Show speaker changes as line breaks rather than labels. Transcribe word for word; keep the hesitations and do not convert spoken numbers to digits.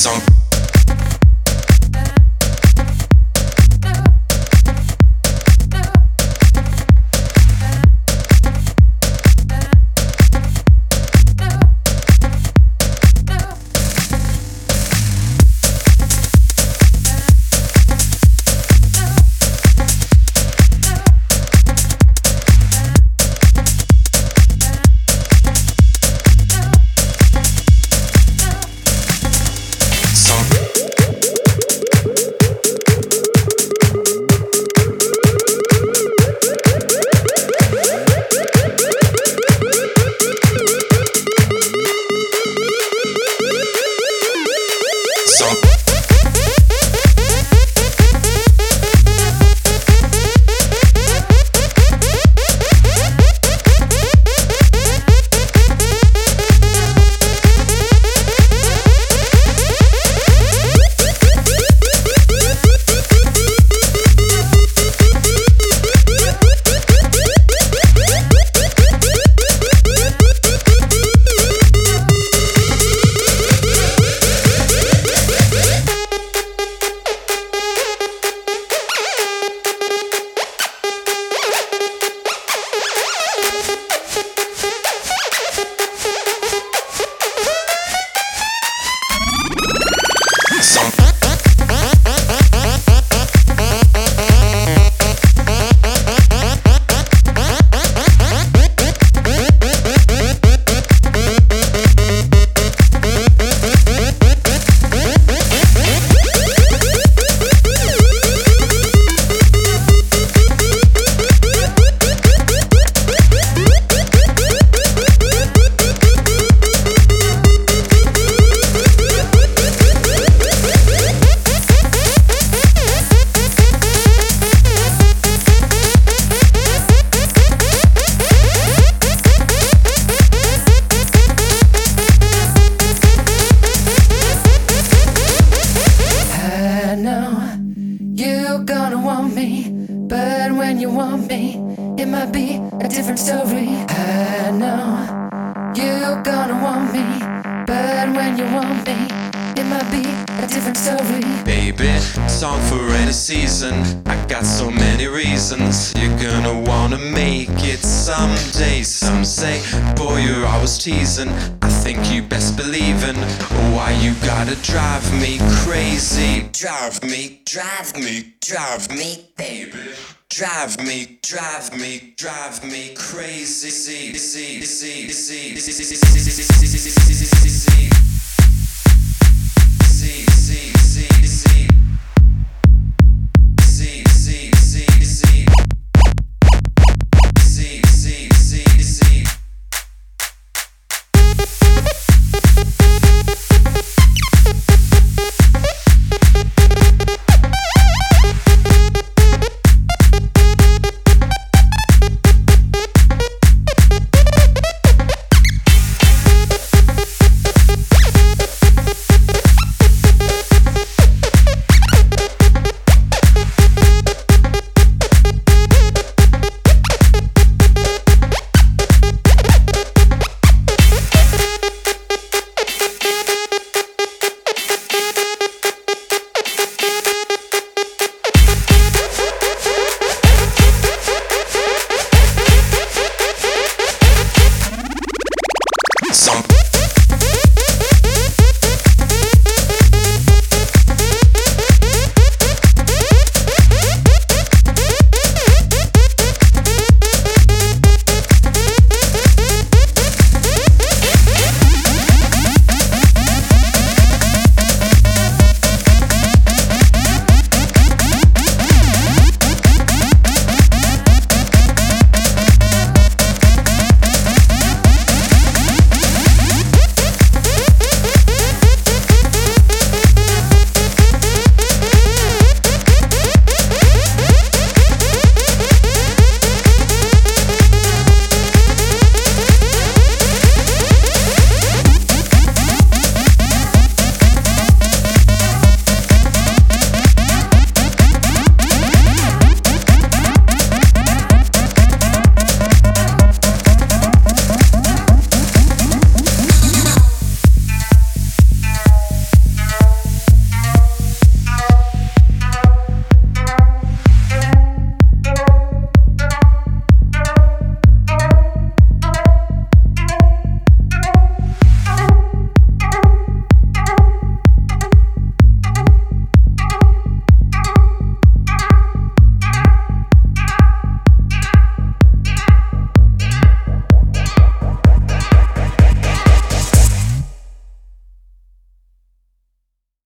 Song.
But when you want me, it might be a different story. I know you're gonna want me, but when you want me, it might be a different story.
Baby, song for any season. I got so many reasons. You're gonna wanna make it someday. Some say, boy, you're always teasing. I think you best believin'. Why you gotta drive me crazy? Drive me, drive me, drive me, baby. Drive me, drive me, drive me crazy. See, see, see, see, see, see, see, see, see, see, see, see, see.